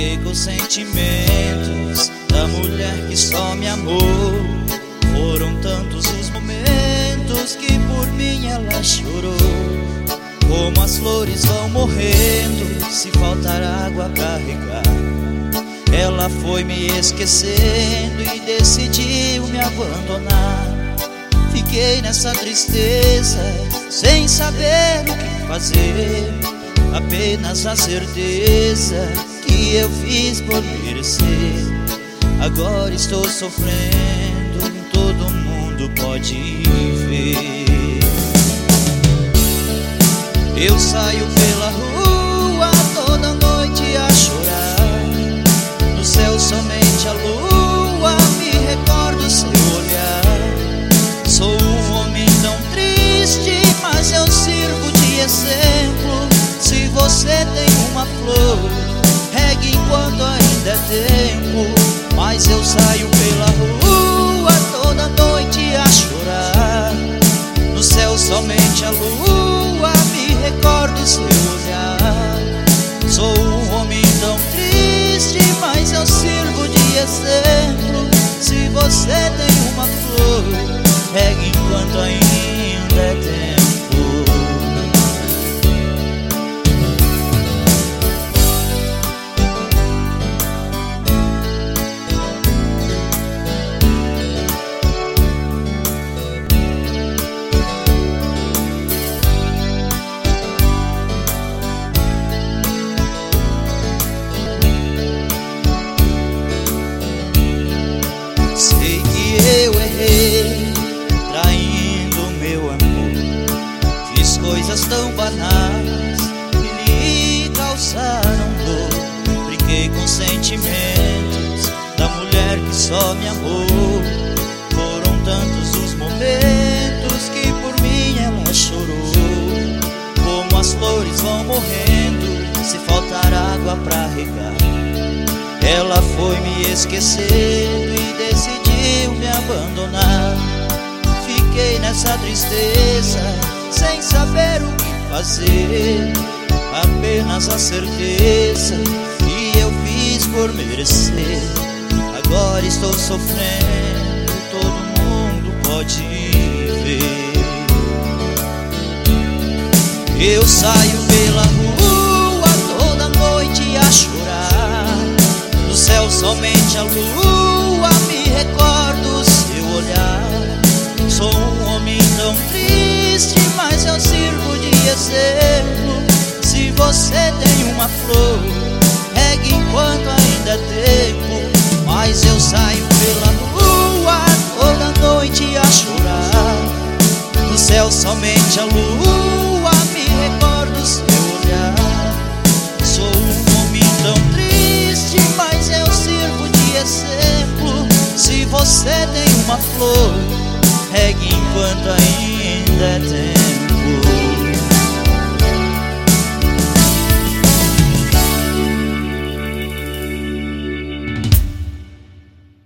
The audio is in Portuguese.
Fiquei com sentimentos da mulher que só me amou. Foram tantos os momentos que por mim ela chorou. Como as flores vão morrendo se faltar água pra regar. Ela foi me esquecendo e decidiu me abandonar. Fiquei nessa tristeza sem saber o que fazer. Apenas a certeza que eu fiz por merecer. Agora estou sofrendo, todo mundo pode ver. Eu saio pela rua toda noite a chorar. No céu somente a lua, me recordo seu olhar. Sou um homem tão triste, mas eu sirvo de exemplo. Se você tem uma flor, regue enquanto ainda é tempo. Mas eu saio pela rua toda noite a chorar. No céu somente a lua, me recordo seu olhar. Sou um homem tão triste, mas eu sirvo de exemplo. Se você tem uma flor, regue enquanto ainda é tempo. Sei que eu errei, traindo meu amor. Fiz coisas tão banais que lhe causaram dor. Brinquei com sentimentos da mulher que só me amou. Foram tantos os momentos que por mim ela chorou. Como as flores vão morrendo se faltar água pra regar. Ela foi me esquecendo e decidiu me abandonar. Fiquei nessa tristeza sem saber o que fazer. Apenas a certeza que eu fiz por merecer. Agora estou sofrendo, todo mundo pode ver. Eu saio pela rua toda noite a chorar. No céu somente a lua, me recordo seu olhar. Sou um homem tão triste, mas eu sirvo de exemplo. Se você tem uma flor, regue enquanto ainda é tempo. Mas eu saio pela rua toda noite a chorar. No céu somente a lua,